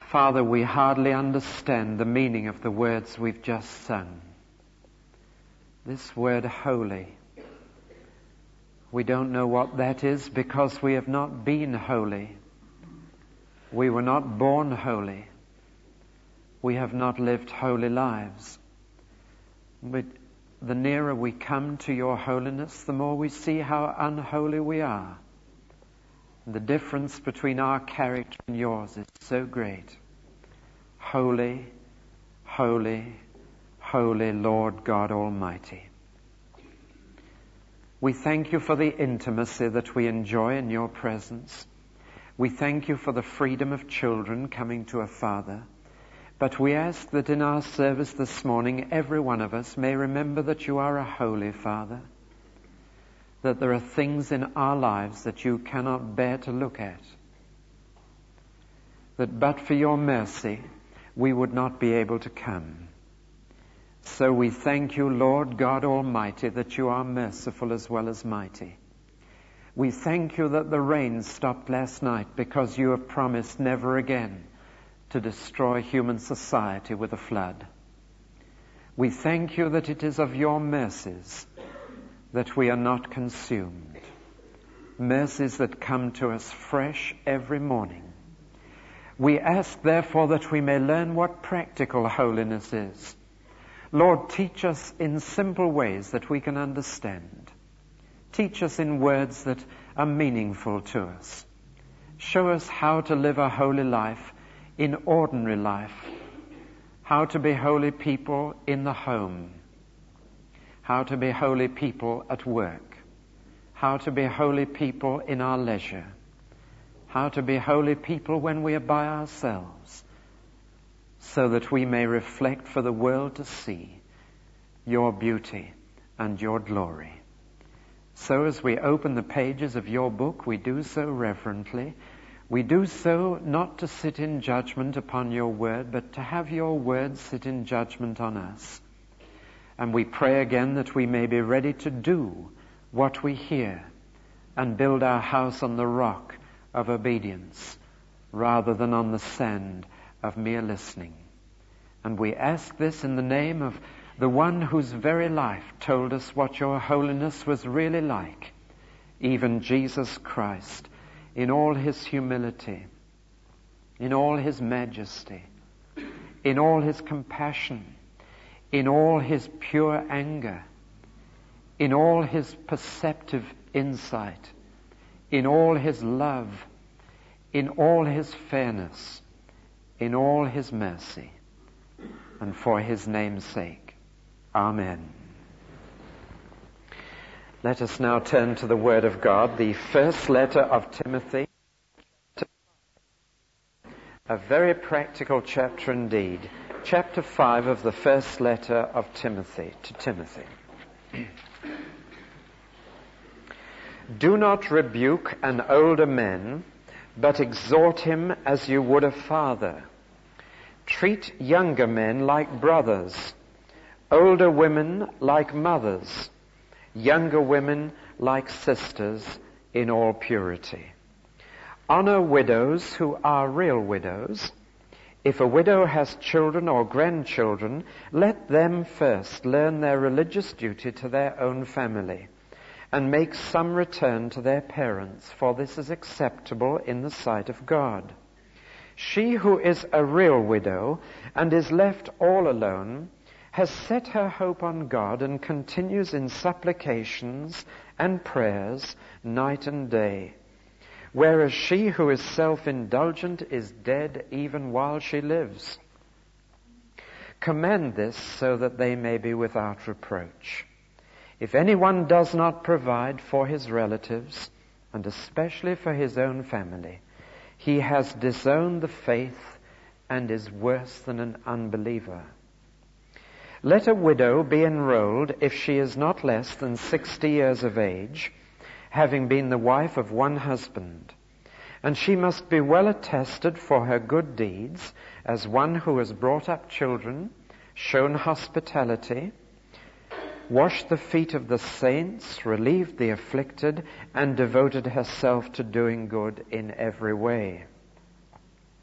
Father, we hardly understand the meaning of the words we've just sung. This word holy. We don't know what that is because we have not been holy. We were not born holy. We have not lived holy lives. But the nearer we come to your holiness, the more we see how unholy we are. The difference between our character and yours is so great. Holy, holy, holy Lord God Almighty. We thank you for the intimacy that we enjoy in your presence. We thank you for the freedom of children coming to a father. But we ask that in our service this morning, every one of us may remember that you are a holy Father, that there are things in our lives that you cannot bear to look at, that but for your mercy, we would not be able to come. So we thank you, Lord God Almighty, that you are merciful as well as mighty. We thank you that the rain stopped last night because you have promised never again to destroy human society with a flood. We thank you that it is of your mercies that we are not consumed. Mercies that come to us fresh every morning. We ask, therefore, that we may learn what practical holiness is. Lord, teach us in simple ways that we can understand. Teach us in words that are meaningful to us. Show us how to live a holy life in ordinary life, how to be holy people in the home, how to be holy people at work, how to be holy people in our leisure, how to be holy people when we are by ourselves, so that we may reflect for the world to see your beauty and your glory. So as we open the pages of your book, we do so reverently. We do so not to sit in judgment upon your word, but to have your word sit in judgment on us. And we pray again that we may be ready to do what we hear and build our house on the rock of obedience rather than on the sand of mere listening. And we ask this in the name of the one whose very life told us what your holiness was really like, even Jesus Christ, in all his humility, in all his majesty, in all his compassion, in all his pure anger, in all his perceptive insight, in all his love, in all his fairness, in all his mercy, and for his name's sake. Amen. Let us now turn to the Word of God, the first letter of Timothy. A very practical chapter indeed. Chapter 5 of the first letter of Timothy to Timothy. Do not rebuke an older man, but exhort him as you would a father. Treat younger men like brothers, older women like mothers, younger women like sisters in all purity. Honor widows who are real widows. If a widow has children or grandchildren, let them first learn their religious duty to their own family and make some return to their parents, for this is acceptable in the sight of God. She who is a real widow and is left all alone has set her hope on God and continues in supplications and prayers night and day, whereas she who is self-indulgent is dead even while she lives. Commend this so that they may be without reproach. If anyone does not provide for his relatives, and especially for his own family, he has disowned the faith and is worse than an unbeliever. Let a widow be enrolled if she is not less than 60 years of age, having been the wife of one husband, and she must be well attested for her good deeds as one who has brought up children, shown hospitality, washed the feet of the saints, relieved the afflicted, and devoted herself to doing good in every way.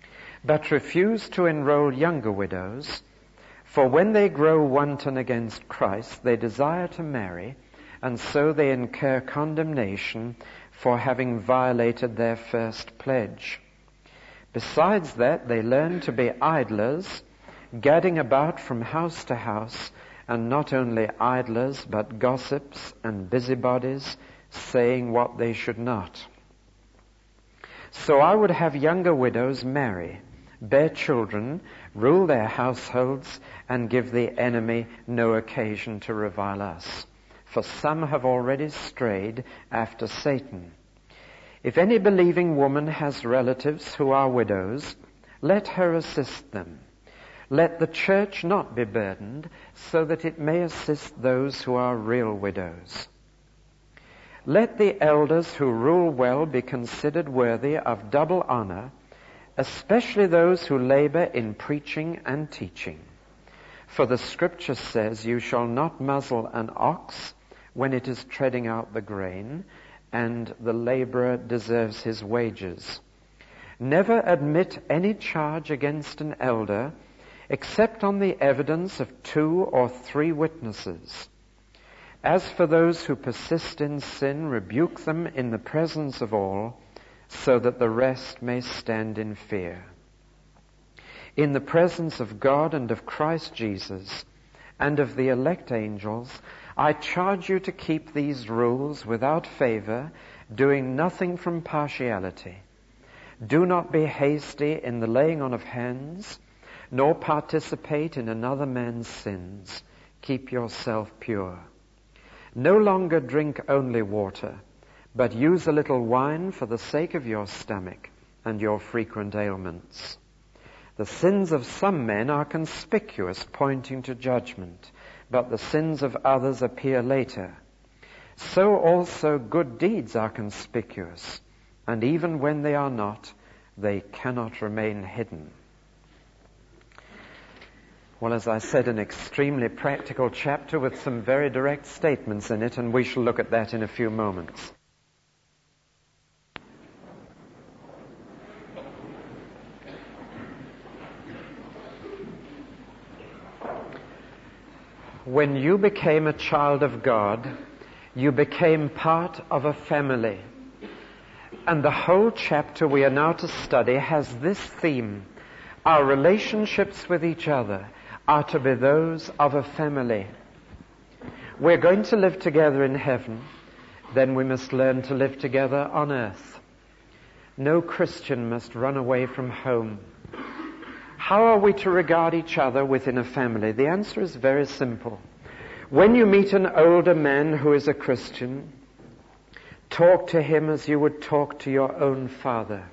but refuse to enroll younger widows, for when they grow wanton against Christ, they desire to marry, and so they incur condemnation for having violated their first pledge. Besides that, they learn to be idlers, gadding about from house to house, and not only idlers, but gossips and busybodies, saying what they should not. So I would have younger widows marry, bear children, rule their households, and give the enemy no occasion to revile us. For some have already strayed after Satan. If any believing woman has relatives who are widows, let her assist them. Let the church not be burdened, so that it may assist those who are real widows. Let the elders who rule well be considered worthy of double honor, especially those who labor in preaching and teaching. For the Scripture says, "You shall not muzzle an ox when it is treading out the grain, and the laborer deserves his wages." Never admit any charge against an elder, except on the evidence of 2 or 3 witnesses. As for those who persist in sin, rebuke them in the presence of all, so that the rest may stand in fear. In the presence of God and of Christ Jesus, and of the elect angels, I charge you to keep these rules without favor, doing nothing from partiality. Do not be hasty in the laying on of hands, nor participate in another man's sins. Keep yourself pure. No longer drink only water, but use a little wine for the sake of your stomach and your frequent ailments. The sins of some men are conspicuous, pointing to judgment, but the sins of others appear later. So also good deeds are conspicuous, and even when they are not, they cannot remain hidden. Well, as I said, an extremely practical chapter with some very direct statements in it, and we shall look at that in a few moments. When you became a child of God, you became part of a family. And the whole chapter we are now to study has this theme. Our relationships with each other are to be those of a family. We're going to live together in heaven, then we must learn to live together on earth. No Christian must run away from home. How are we to regard each other within a family? The answer is very simple. When you meet an older man who is a Christian, talk to him as you would talk to your own father.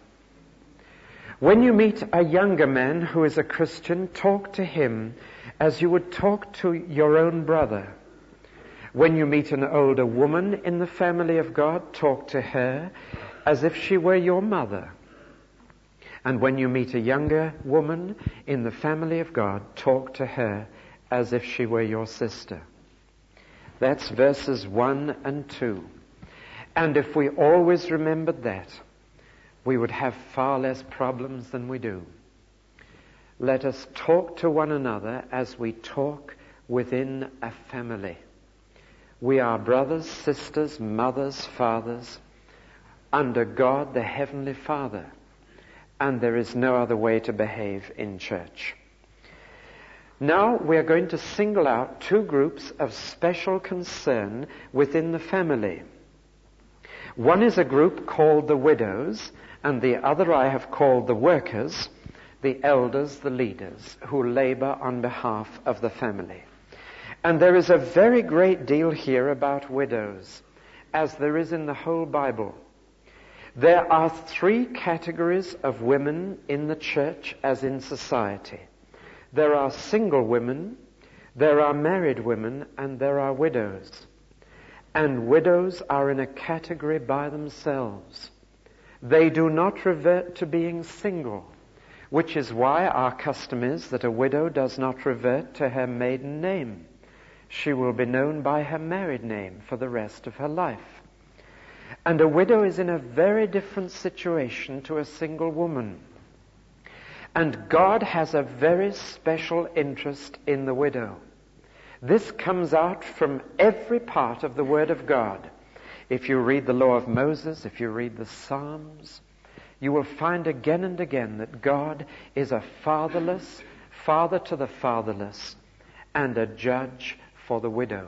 When you meet a younger man who is a Christian, talk to him as you would talk to your own brother. When you meet an older woman in the family of God, talk to her as if she were your mother. And when you meet a younger woman in the family of God, talk to her as if she were your sister. That's verses 1 and 2. And if we always remembered that, we would have far less problems than we do. Let us talk to one another as we talk within a family. We are brothers, sisters, mothers, fathers, under God the Heavenly Father. And there is no other way to behave in church. Now we are going to single out 2 groups of special concern within the family. One is a group called the widows, and the other I have called the workers, the elders, the leaders, who labor on behalf of the family. And there is a very great deal here about widows, as there is in the whole Bible. There are 3 categories of women in the church as in society. There are single women, there are married women, and there are widows. And widows are in a category by themselves. They do not revert to being single, which is why our custom is that a widow does not revert to her maiden name. She will be known by her married name for the rest of her life. And a widow is in a very different situation to a single woman. And God has a very special interest in the widow. This comes out from every part of the Word of God. If you read the Law of Moses, if you read the Psalms, you will find again and again that God is a fatherless, father to the fatherless, and a judge for the widow.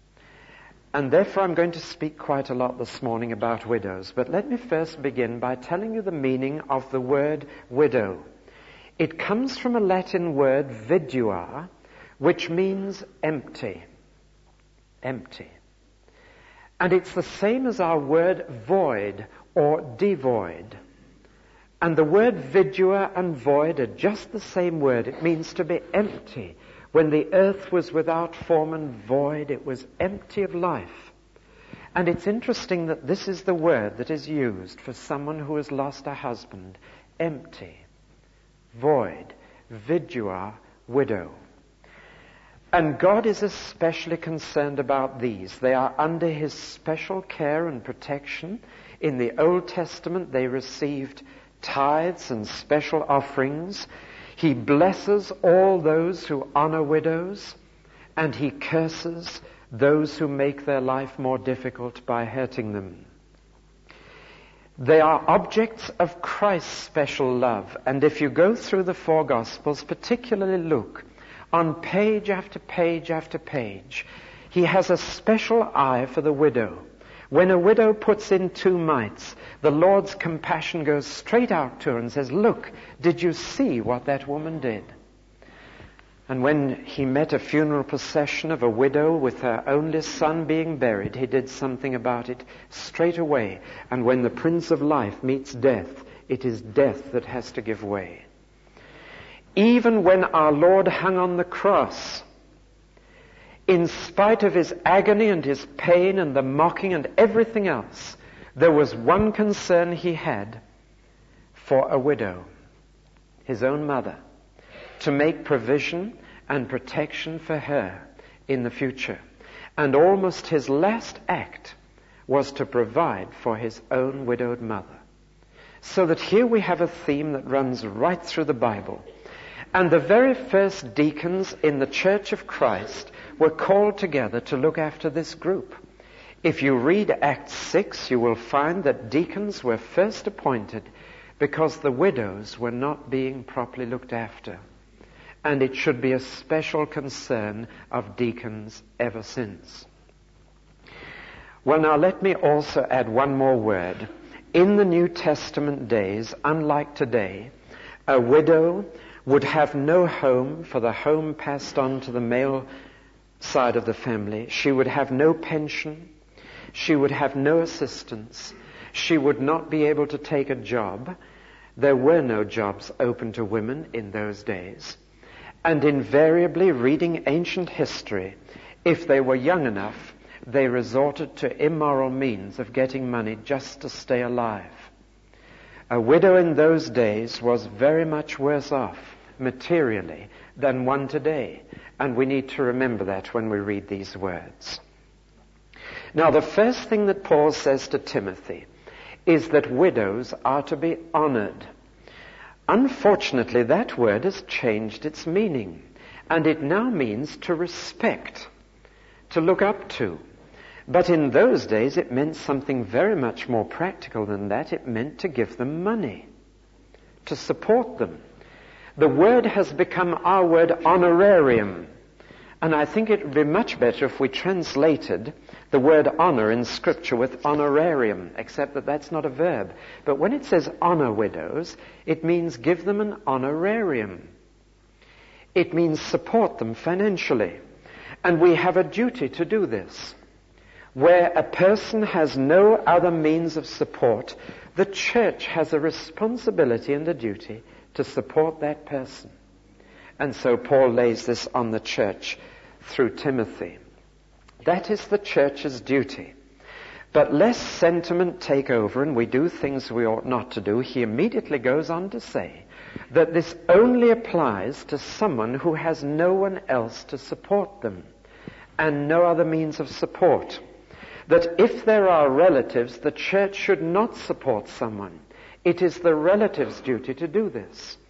And therefore I'm going to speak quite a lot this morning about widows. But let me first begin by telling you the meaning of the word widow. It comes from a Latin word, vidua, which means empty. Empty. And it's the same as our word void or devoid. And the word vidua and void are just the same word. It means to be empty. When the earth was without form and void, it was empty of life. And it's interesting that this is the word that is used for someone who has lost a husband. Empty, void, vidua, widow. And God is especially concerned about these. They are under His special care and protection. In the Old Testament, they received tithes and special offerings. He blesses all those who honor widows, and He curses those who make their life more difficult by hurting them. They are objects of Christ's special love. And if you go through the four Gospels, particularly Luke, on page after page after page, He has a special eye for the widow. When a widow puts in 2 mites, the Lord's compassion goes straight out to her and says, "Look, did you see what that woman did?" And when He met a funeral procession of a widow with her only son being buried, He did something about it straight away. And when the Prince of Life meets death, it is death that has to give way. Even when our Lord hung on the cross, in spite of His agony and His pain and the mocking and everything else, there was one concern He had for a widow, His own mother, to make provision and protection for her in the future. And almost His last act was to provide for His own widowed mother. So that here we have a theme that runs right through the Bible. And the very first deacons in the Church of Christ were called together to look after this group. If you read Acts 6, you will find that deacons were first appointed because the widows were not being properly looked after. And it should be a special concern of deacons ever since. Well, now let me also add one more word. In the New Testament days, unlike today, a widow would have no home, for the home passed on to the male side of the family. She would have no pension. She would have no assistance. She would not be able to take a job. There were no jobs open to women in those days. And invariably, reading ancient history, if they were young enough, they resorted to immoral means of getting money just to stay alive. A widow in those days was very much worse off materially than one today. And we need to remember that when we read these words. Now, the first thing that Paul says to Timothy is that widows are to be honored. Unfortunately, that word has changed its meaning, and it now means to respect, to look up to. But in those days, it meant something very much more practical than that. It meant to give them money, to support them. The word has become our word honorarium. And I think it would be much better if we translated the word honor in Scripture with honorarium, except that that's not a verb. But when it says honor widows, it means give them an honorarium. It means support them financially. And we have a duty to do this. Where a person has no other means of support, the church has a responsibility and a duty to support that person. And so Paul lays this on the church through Timothy. That is the church's duty. But lest sentiment take over and we do things we ought not to do, he immediately goes on to say that this only applies to someone who has no one else to support them and no other means of support. That if there are relatives, the church should not support someone. It is the relative's duty to do this.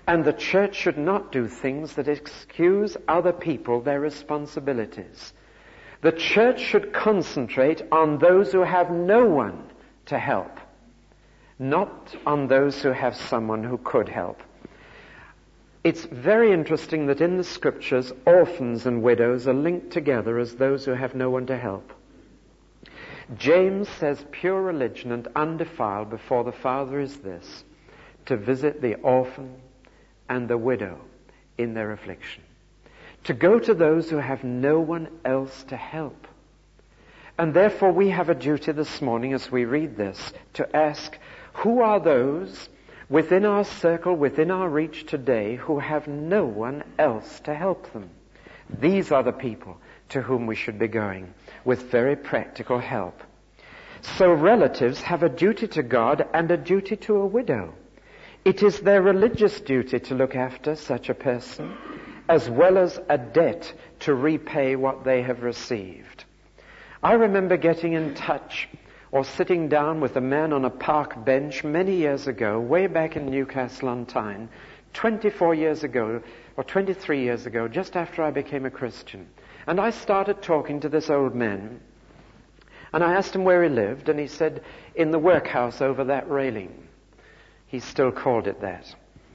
And the church should not do things that excuse other people their responsibilities. The church should concentrate on those who have no one to help, not on those who have someone who could help. It's very interesting that in the scriptures, orphans and widows are linked together as those who have no one to help. James says pure religion and undefiled before the Father is this, to visit the orphan and the widow in their affliction. To go to those who have no one else to help. And therefore we have a duty this morning as we read this to ask, who are those within our circle, within our reach today, who have no one else to help them? These are the people to whom we should be going with very practical help. So relatives have a duty to God and a duty to a widow. It is their religious duty to look after such a person, as well as a debt to repay what they have received. I remember getting in touch or sitting down with a man on a park bench many years ago, way back in Newcastle on Tyne, 24 years ago, or 23 years ago, just after I became a Christian. And I started talking to this old man, and I asked him where he lived, and he said, in the workhouse over that railing. He still called it that.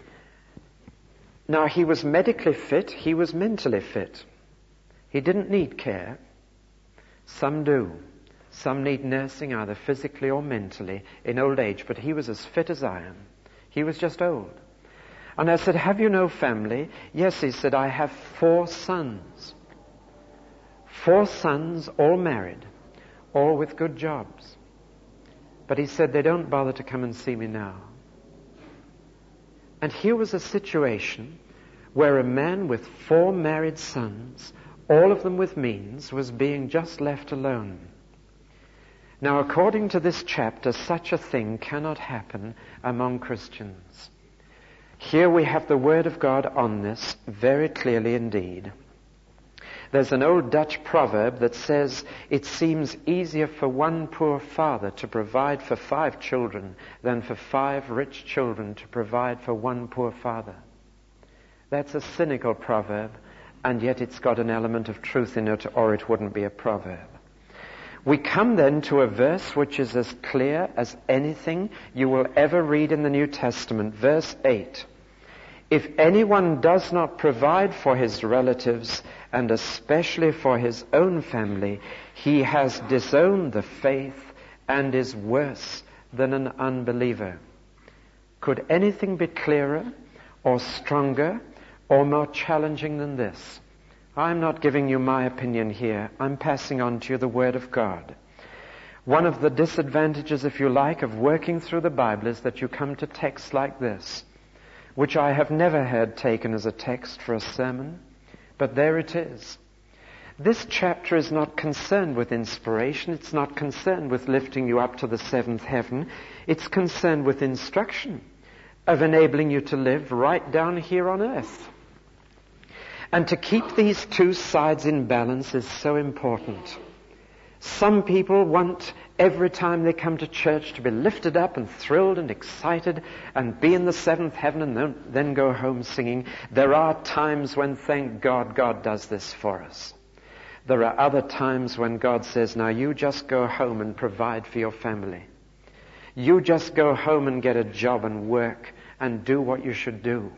Now, he was medically fit, he was mentally fit. He didn't need care. Some do. Some need nursing, either physically or mentally, in old age, but he was as fit as I am. He was just old. And I said, have you no family? Yes, he said, I have 4 sons. 4 sons, all married, all with good jobs. But he said, they don't bother to come and see me now. And here was a situation where a man with 4 married sons, all of them with means, was being just left alone. Now, according to this chapter, such a thing cannot happen among Christians. Here we have the Word of God on this very clearly indeed. There's an old Dutch proverb that says, it seems easier for one poor father to provide for 5 children than for 5 rich children to provide for one poor father. That's a cynical proverb, and yet it's got an element of truth in it, or it wouldn't be a proverb. We come then to a verse which is as clear as anything you will ever read in the New Testament. Verse 8. If anyone does not provide for his relatives, and especially for his own family, he has disowned the faith and is worse than an unbeliever. Could anything be clearer or stronger or more challenging than this? I'm not giving you my opinion here. I'm passing on to you the Word of God. One of the disadvantages, if you like, of working through the Bible is that you come to texts like this, which I have never heard taken as a text for a sermon, but there it is. This chapter is not concerned with inspiration. It's not concerned with lifting you up to the 7th heaven. It's concerned with instruction of enabling you to live right down here on earth. And to keep these 2 sides in balance is so important. Some people want every time they come to church to be lifted up and thrilled and excited and be in the 7th heaven and then go home singing. There are times when, thank God, God does this for us. There are other times when God says, now you just go home and provide for your family. You just go home and get a job and work and do what you should do.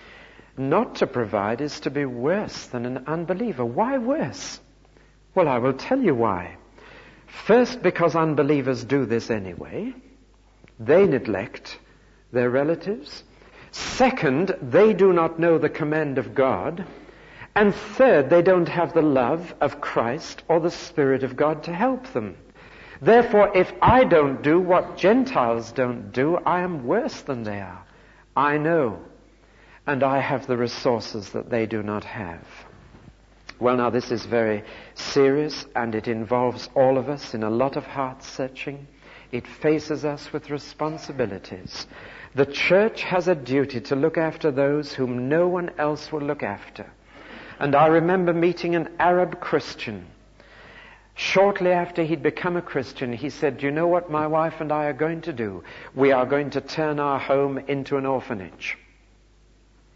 Not to provide is to be worse than an unbeliever. Why worse? Well, I will tell you why. First, because unbelievers do this anyway. They neglect their relatives. Second, they do not know the command of God. And third, they don't have the love of Christ or the Spirit of God to help them. Therefore, if I don't do what Gentiles don't do, I am worse than they are. I know. And I have the resources that they do not have. Well, now this is very serious, and it involves all of us in a lot of heart searching. It faces us with responsibilities. The church has a duty to look after those whom no one else will look after. And I remember meeting an Arab Christian. Shortly after he'd become a Christian, he said, do you know what my wife and I are going to do? We are going to turn our home into an orphanage.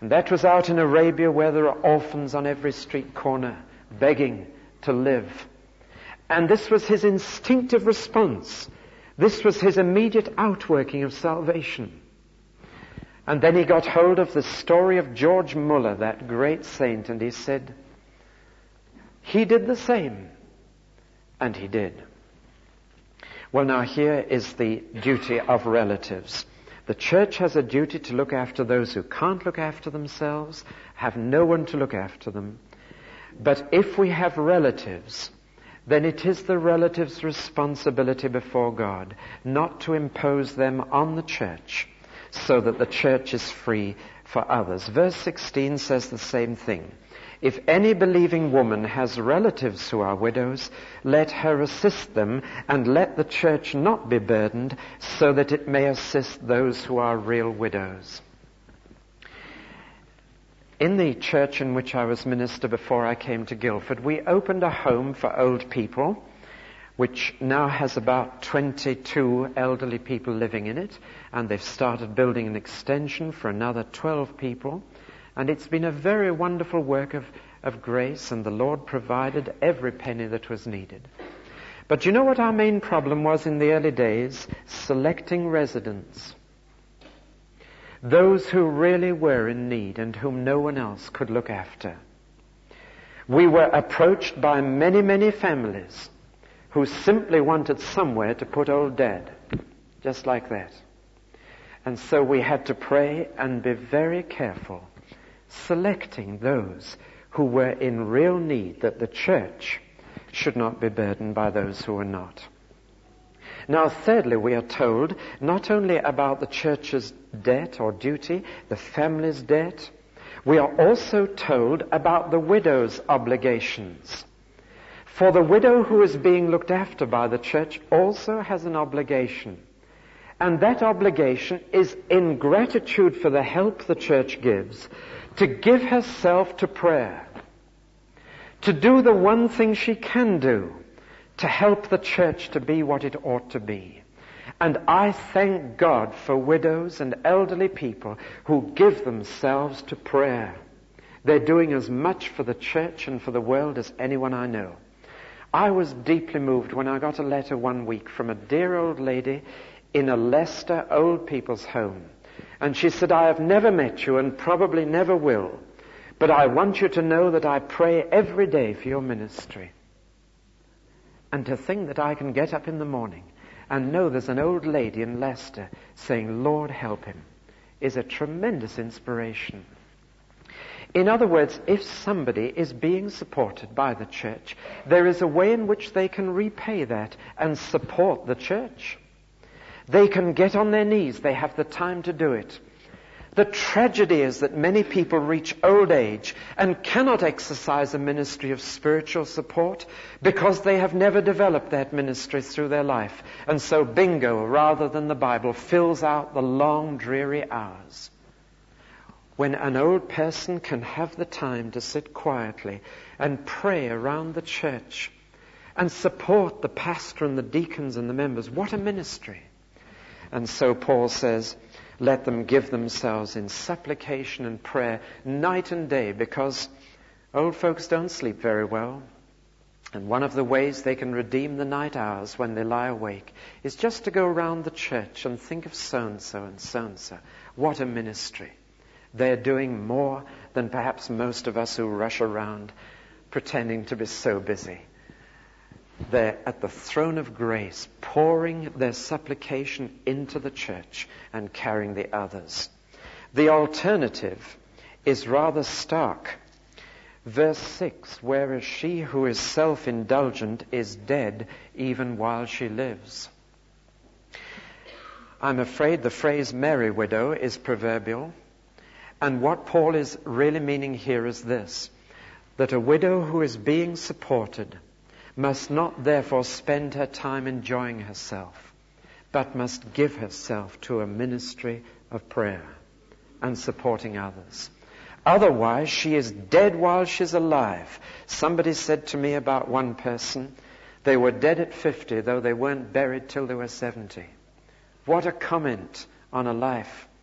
And that was out in Arabia, where there are orphans on every street corner begging to live. And this was his instinctive response. This was his immediate outworking of salvation. And then he got hold of the story of George Muller, that great saint, and he said, he did the same. And he did. Well, now here is the duty of relatives. The church has a duty to look after those who can't look after themselves, have no one to look after them. But if we have relatives, then it is the relatives' responsibility before God not to impose them on the church, so that the church is free for others. Verse 16 says the same thing. If any believing woman has relatives who are widows, let her assist them, and let the church not be burdened, so that it may assist those who are real widows. In the church in which I was minister before I came to Guildford, we opened a home for old people, which now has about 22 elderly people living in it, and they've started building an extension for another 12 people. And it's been a very wonderful work of grace, and the Lord provided every penny that was needed. But you know what our main problem was in the early days? Selecting residents. Those who really were in need and whom no one else could look after. We were approached by many, many families who simply wanted somewhere to put old Dad, just like that. And so we had to pray and be very careful, selecting those who were in real need, that the church should not be burdened by those who are not. Now, thirdly, we are told not only about the church's debt or duty, the family's debt, we are also told about the widow's obligations. For the widow who is being looked after by the church also has an obligation. And that obligation is, in gratitude for the help the church gives, to give herself to prayer, to do the one thing she can do, to help the church to be what it ought to be. And I thank God for widows and elderly people who give themselves to prayer. They're doing as much for the church and for the world as anyone I know. I was deeply moved when I got a letter one week from a dear old lady in a Leicester old people's home. And she said, I have never met you and probably never will, but I want you to know that I pray every day for your ministry. And to think that I can get up in the morning and know there's an old lady in Leicester saying, Lord, help him, is a tremendous inspiration. In other words, if somebody is being supported by the church, there is a way in which they can repay that and support the church. They can get on their knees. They have the time to do it. The tragedy is that many people reach old age and cannot exercise a ministry of spiritual support because they have never developed that ministry through their life. And so bingo, rather than the Bible, fills out the long, dreary hours. When an old person can have the time to sit quietly and pray around the church and support the pastor and the deacons and the members, what a ministry. And so Paul says, let them give themselves in supplication and prayer night and day, because old folks don't sleep very well. And one of the ways they can redeem the night hours when they lie awake is just to go around the church and think of so-and-so and so-and-so. What a ministry. They're doing more than perhaps most of us who rush around pretending to be so busy. They're at the throne of grace, pouring their supplication into the church and carrying the others. The alternative is rather stark. Verse 6, whereas she who is self-indulgent is dead even while she lives. I'm afraid the phrase merry widow is proverbial. And what Paul is really meaning here is this, that a widow who is being supported must not therefore spend her time enjoying herself, but must give herself to a ministry of prayer and supporting others. Otherwise, she is dead while she's alive. Somebody said to me about one person, they were dead at 50, though they weren't buried till they were 70. What a comment on a life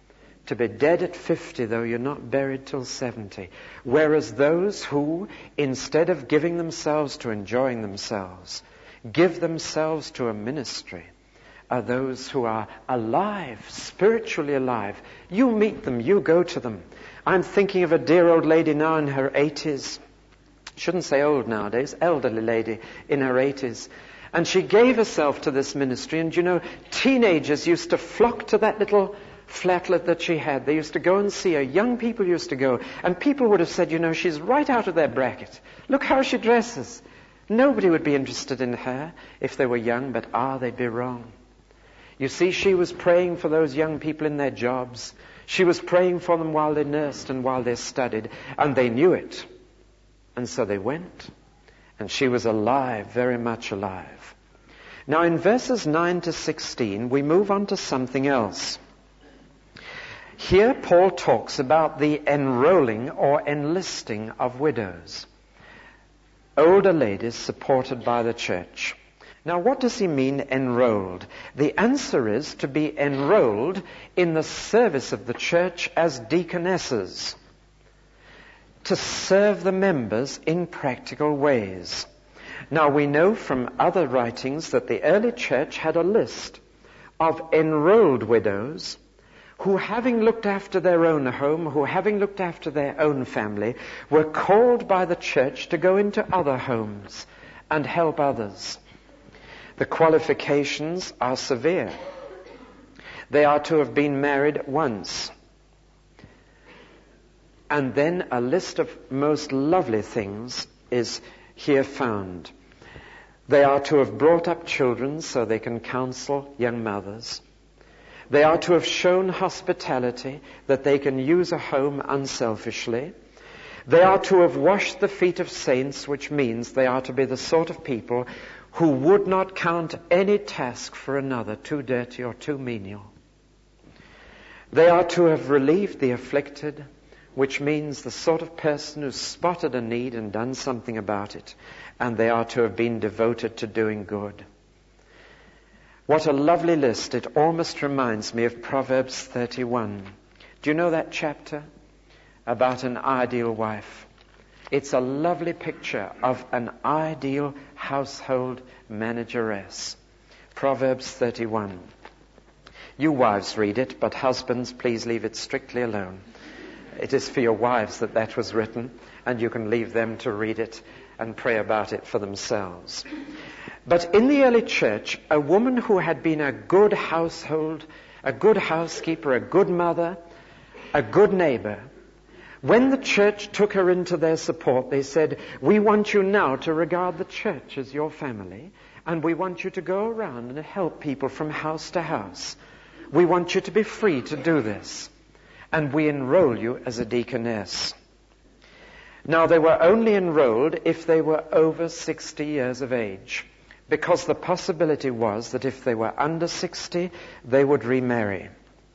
to be dead at 50, though you're not buried till 70. Whereas those who, instead of giving themselves to enjoying themselves, give themselves to a ministry, are those who are alive, spiritually alive. You meet them, you go to them. I'm thinking of a dear old lady now in her 80s. Shouldn't say old nowadays, elderly lady in her 80s. And she gave herself to this ministry. And you know, teenagers used to flock to that little flatlet that she had. They used to go and see her. Young people used to go. And people would have said, you know, she's right out of their bracket. Look how she dresses. Nobody would be interested in her if they were young, but they'd be wrong. You see, she was praying for those young people in their jobs. She was praying for them while they nursed and while they studied. And they knew it. And so they went. And she was alive, very much alive. Now in verses 9 to 16, we move on to something else. Here Paul talks about the enrolling or enlisting of widows. Older ladies supported by the church. Now what does he mean enrolled? The answer is to be enrolled in the service of the church as deaconesses, to serve the members in practical ways. Now we know from other writings that the early church had a list of enrolled widows who, having looked after their own home, who, having looked after their own family, were called by the church to go into other homes and help others. The qualifications are severe. They are to have been married once. And then a list of most lovely things is here found. They are to have brought up children so they can counsel young mothers. They are to have shown hospitality, that they can use a home unselfishly. They are to have washed the feet of saints, which means they are to be the sort of people who would not count any task for another too dirty or too menial. They are to have relieved the afflicted, which means the sort of person who's spotted a need and done something about it. And they are to have been devoted to doing good. What a lovely list. It almost reminds me of Proverbs 31. Do you know that chapter about an ideal wife? It's a lovely picture of an ideal household manageress. Proverbs 31. You wives read it, but husbands, please leave it strictly alone. It is for your wives that was written, and you can leave them to read it and pray about it for themselves. But in the early church, a woman who had been a good household, a good housekeeper, a good mother, a good neighbor, when the church took her into their support, they said, we want you now to regard the church as your family, and we want you to go around and help people from house to house. We want you to be free to do this. And we enroll you as a deaconess. Now, they were only enrolled if they were over 60 years of age, because the possibility was that if they were under 60, they would remarry.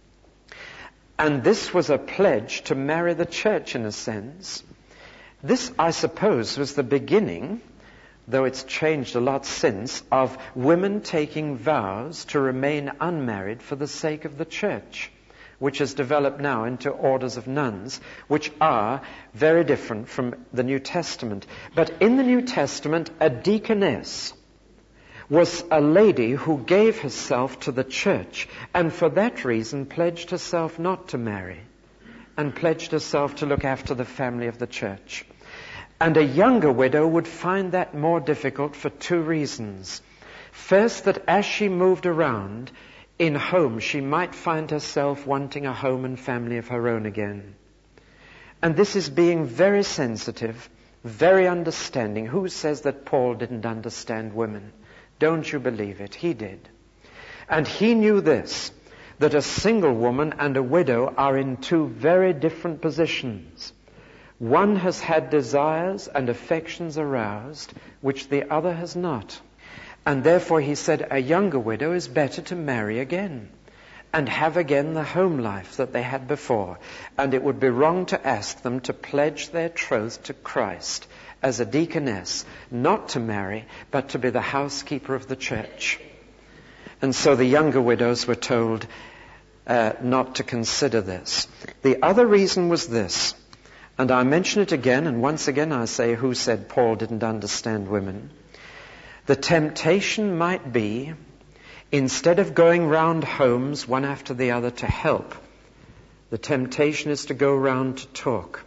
And this was a pledge to marry the church in a sense. This, I suppose, was the beginning, though it's changed a lot since, of women taking vows to remain unmarried for the sake of the church, which has developed now into orders of nuns, which are very different from the New Testament. But in the New Testament, a deaconess was a lady who gave herself to the church, and for that reason pledged herself not to marry, and pledged herself to look after the family of the church. And a younger widow would find that more difficult for two reasons. First, that as she moved around in home, she might find herself wanting a home and family of her own again. And this is being very sensitive, very understanding. Who says that Paul didn't understand women? Don't you believe it? He did. And he knew this, that a single woman and a widow are in two very different positions. One has had desires and affections aroused, which the other has not. And therefore he said a younger widow is better to marry again and have again the home life that they had before. And it would be wrong to ask them to pledge their troth to Christ as a deaconess, not to marry, but to be the housekeeper of the church. And so the younger widows were told, not to consider this. The other reason was this, and I mention it again, and once again I say, who said Paul didn't understand women? The temptation might be, instead of going round homes one after the other to help, the temptation is to go round to talk.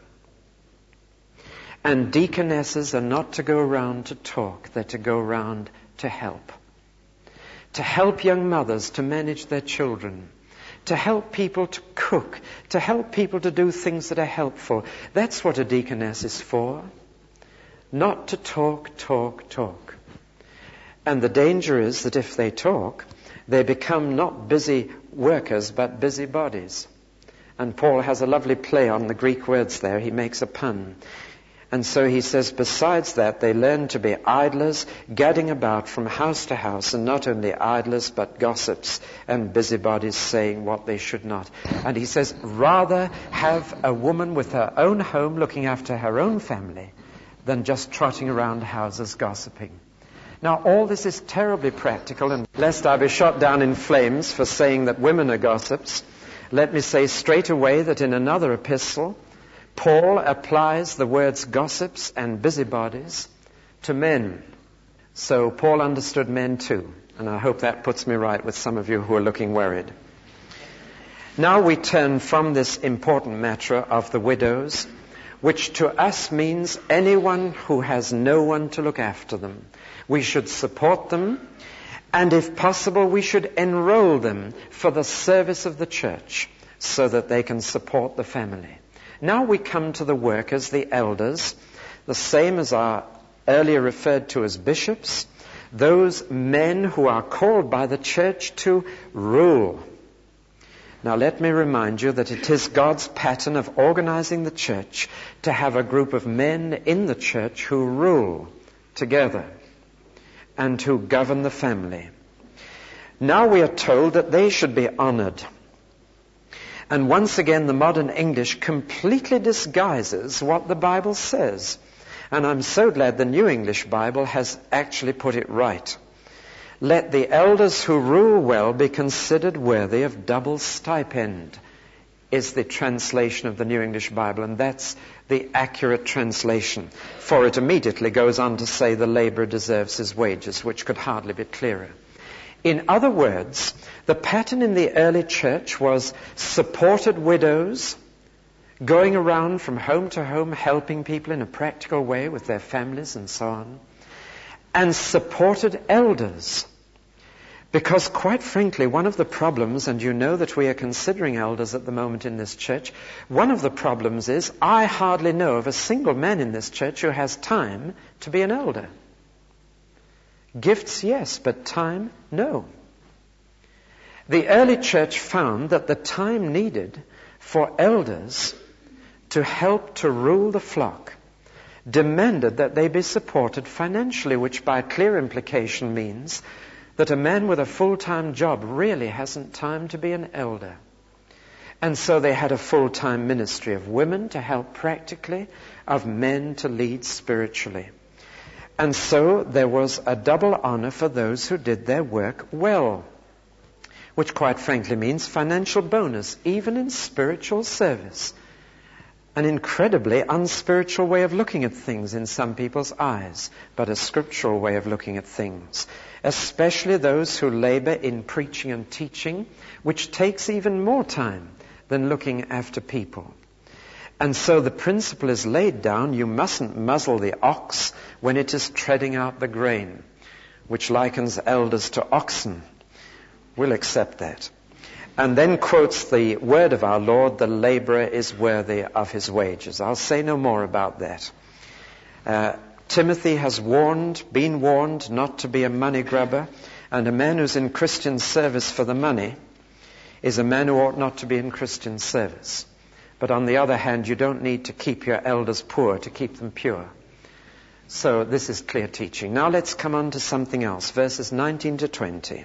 And deaconesses are not to go round to talk, they're to go round to help. To help young mothers to manage their children, to help people to cook, to help people to do things that are helpful. That's what a deaconess is for. Not to talk, talk, talk. And the danger is that if they talk, they become not busy workers, but busy bodies. And Paul has a lovely play on the Greek words there. He makes a pun. And so he says, besides that, they learn to be idlers, gadding about from house to house, and not only idlers, but gossips and busybodies, saying what they should not. And he says, rather have a woman with her own home, looking after her own family, than just trotting around houses gossiping. Now, all this is terribly practical, and lest I be shot down in flames for saying that women are gossips, let me say straight away that in another epistle, Paul applies the words gossips and busybodies to men. So Paul understood men too, and I hope that puts me right with some of you who are looking worried. Now we turn from this important matter of the widows, which to us means anyone who has no one to look after them. We should support them, and if possible we should enroll them for the service of the church so that they can support the family. Now we come to the workers, the elders, the same as are earlier referred to as bishops, those men who are called by the church to rule. Now let me remind you that it is God's pattern of organizing the church to have a group of men in the church who rule together and who govern the family. Now we are told that they should be honored. And once again, the modern English completely disguises what the Bible says. And I'm so glad the New English Bible has actually put it right. Let the elders who rule well be considered worthy of double stipend, is the translation of the New English Bible, and that's the accurate translation. For it immediately goes on to say the laborer deserves his wages, which could hardly be clearer. In other words, the pattern in the early church was supported widows, going around from home to home, helping people in a practical way with their families and so on, and supported elders. Because quite frankly, one of the problems, and you know that we are considering elders at the moment in this church, one of the problems is I hardly know of a single man in this church who has time to be an elder. Gifts, yes, but time, no. The early church found that the time needed for elders to help to rule the flock demanded that they be supported financially, which by clear implication means that a man with a full-time job really hasn't time to be an elder. And so they had a full-time ministry of women to help practically, of men to lead spiritually. And so there was a double honor for those who did their work well, which quite frankly means financial bonus, even in spiritual service. An incredibly unspiritual way of looking at things in some people's eyes, but a scriptural way of looking at things, especially those who labor in preaching and teaching, which takes even more time than looking after people. And so the principle is laid down, you mustn't muzzle the ox when it is treading out the grain, which likens elders to oxen. We'll accept that. And then quotes the word of our Lord, the laborer is worthy of his wages. I'll say no more about that. Timothy has been warned not to be a money grubber, and a man who's in Christian service for the money is a man who ought not to be in Christian service. But on the other hand, you don't need to keep your elders poor to keep them pure. So this is clear teaching. Now let's come on to something else, verses 19 to 20.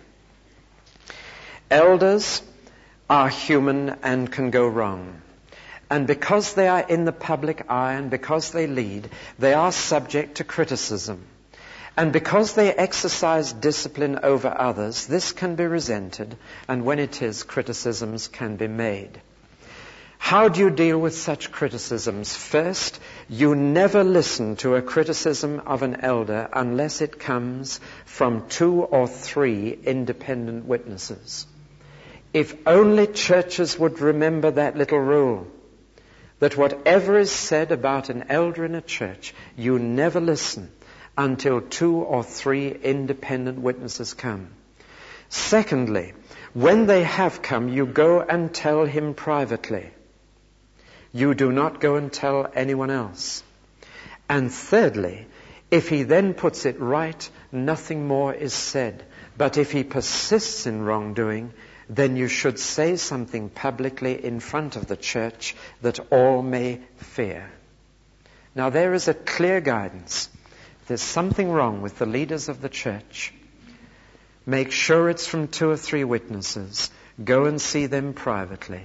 Elders are human and can go wrong. And because they are in the public eye and because they lead, they are subject to criticism. And because they exercise discipline over others, this can be resented, and when it is, criticisms can be made. How do you deal with such criticisms? First, you never listen to a criticism of an elder unless it comes from 2 or 3 independent witnesses. If only churches would remember that little rule, that whatever is said about an elder in a church, you never listen until 2 or 3 independent witnesses come. Secondly, when they have come, you go and tell him privately. You do not go and tell anyone else. And thirdly, if he then puts it right, nothing more is said. But if he persists in wrongdoing, then you should say something publicly in front of the church that all may fear. Now there is a clear guidance. If there's something wrong with the leaders of the church, make sure it's from 2 or 3 witnesses. Go and see them privately.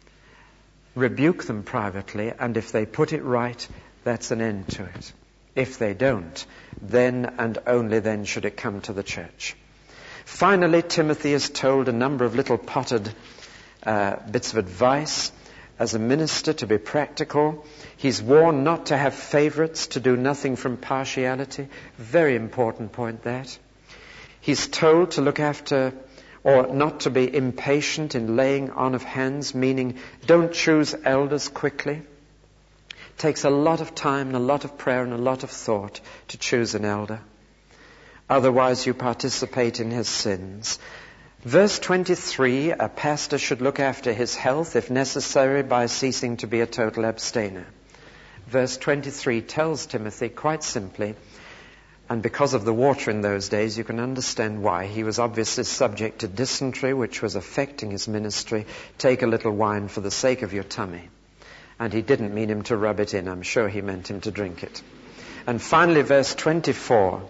Rebuke them privately, and if they put it right, that's an end to it. If they don't, then and only then should it come to the church. Finally, Timothy is told a number of little potted bits of advice as a minister to be practical. He's warned not to have favorites, to do nothing from partiality. Very important point that. He's told to look after, or not to be impatient in laying on of hands, meaning don't choose elders quickly. It takes a lot of time and a lot of prayer and a lot of thought to choose an elder. Otherwise you participate in his sins. Verse 23, a pastor should look after his health, if necessary, by ceasing to be a total abstainer. Verse 23 tells Timothy quite simply, and because of the water in those days, you can understand why. He was obviously subject to dysentery, which was affecting his ministry. Take a little wine for the sake of your tummy. And he didn't mean him to rub it in. I'm sure he meant him to drink it. And finally, verse 24.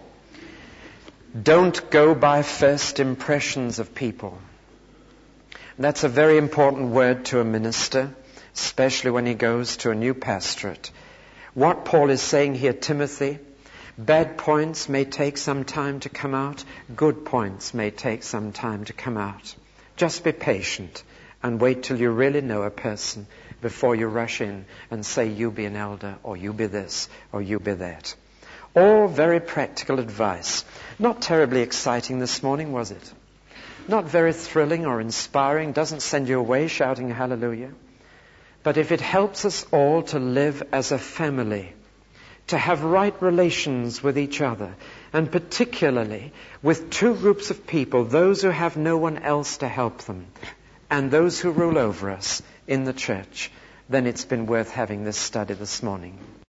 Don't go by first impressions of people. That's a very important word to a minister, especially when he goes to a new pastorate. What Paul is saying here, Timothy, bad points may take some time to come out. Good points may take some time to come out. Just be patient and wait till you really know a person before you rush in and say, you be an elder, or you be this, or you be that. All very practical advice. Not terribly exciting this morning, was it? Not very thrilling or inspiring. Doesn't send you away shouting hallelujah. But if it helps us all to live as a family, to have right relations with each other, and particularly with 2 groups of people, those who have no one else to help them, and those who rule over us in the church, then it's been worth having this study this morning.